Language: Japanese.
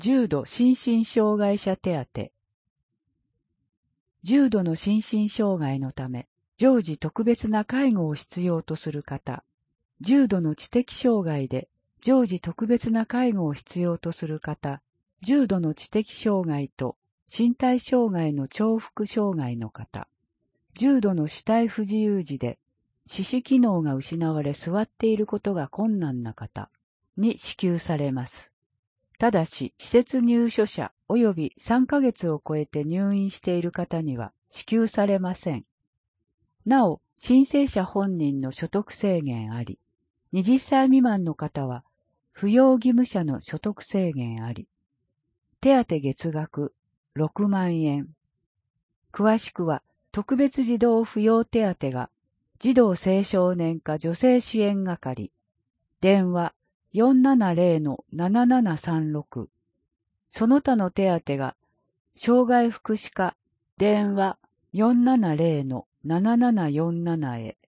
重度心身障害者手当。重度の心身障害のため、常時特別な介護を必要とする方、重度の知的障害で常時特別な介護を必要とする方、重度の知的障害と身体障害の重複障害の方、重度の肢体不自由児で四肢機能が失われ座っていることが困難な方に支給されます。ただし、施設入所者及び3ヶ月を超えて入院している方には支給されません。なお、申請者本人の所得制限あり、20歳未満の方は扶養義務者の所得制限あり、手当月額6万円。詳しくは、特別児童扶養手当が児童青少年課女性支援係、電話470-7736、その他の手当が障害福祉課、電話470-7747へ。